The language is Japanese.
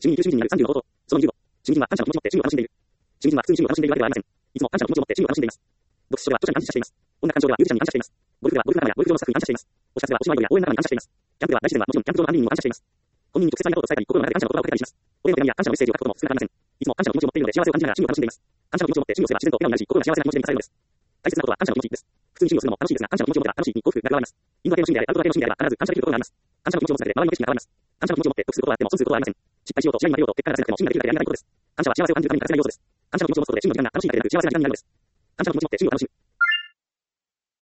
主任優秀人になる30のこと。その理由を。主任は感謝の気持ちを持って主義を楽しんでいる。主任は普通に主義を楽しんでいるわけではありません。いつも感謝の気持ちを持って主義を楽しんでいます。読書は著者に感謝しています。音楽鑑賞ではミュージシャンに感謝しています。ゴルフではゴルフ仲間やゴルフ場のスタッフに感謝しています。お知らせではお芝居や応援仲間に感謝しています。キャンプでは大自然はもちろんキャンプ場の管理人にも感謝しています。本人に直接ありがとうと伝えたり、心の中で感謝の言葉をかけたりします。お礼の手紙や感謝のメッセージを書くことも少なくありません。いつも感謝の気持ちを持っているので幸せを感じながら趣味を楽しんでいます。感謝の気持ちを持って趣味をすれば自然と笑顔になるし、心が幸せな気持ちで満たされるのです。大切なことは感謝の気持ちです。普通に趣味をするのも楽しいですが、感謝の気持ちを持てば楽しいに幸福が現れます。インド系の趣味であれ、アウトドア系の趣味であれば必ず感謝できることがあります。感謝の気持ちを持つだけで周りの景色が変わります。感謝の気持ちを持って得することはあっても損することはありません。失敗しようと試合に負けようと結果が出せなくても趣味ができるだけやりたいことです。感謝は幸せを感じるために欠かせない要素です。感謝の気持ちを持つことで趣味を楽しいだけでなく幸せな時間になるのです。感謝の気持ちを持って趣味を楽しむ。